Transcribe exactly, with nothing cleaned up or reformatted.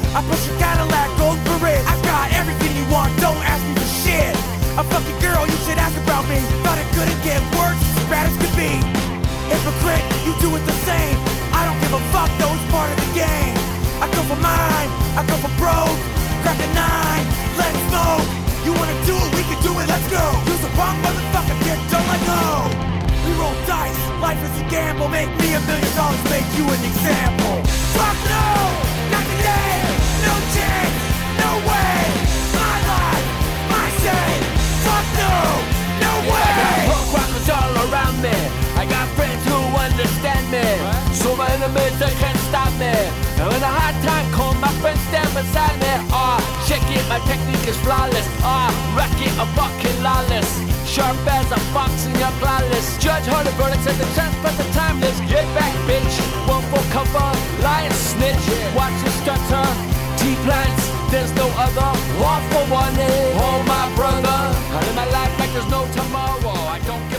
I push a Cadillac, gold parade. I got everything you want, don't ask me for shit. A fucking girl, you should ask about me. Thought it couldn't get worse, as bad as could be. Hypocrite, you do it the same. I don't give a fuck, though it's part of the game. I go for mine, I go for broke. Grab the nine, let it smoke. You wanna do it, we can do it, let's go. Use the wrong motherfucker, kid, don't let go. We roll dice, life is a gamble. Make me a million dollars, make you an example. Fuck no, not today. No chance, no way. My life, my say. Fuck no, no way. I got punk rockers all around me. I got friends who understand me. So my enemies, they can't stop me. And when a hard time comes, my friends stand beside me. Ah, oh, check it, my technique is flawless. Ah, oh, wreck it, I'm fucking lawless. Sharp as a fox in your flawless. Judge heard the verdict, said the chance, but the timeless. Get back, bitch. One for cover, lion snitch. Watch your stutter. T-plants, there's no other. One for one, eh? Oh, my brother. I live my life like there's no tomorrow. I don't give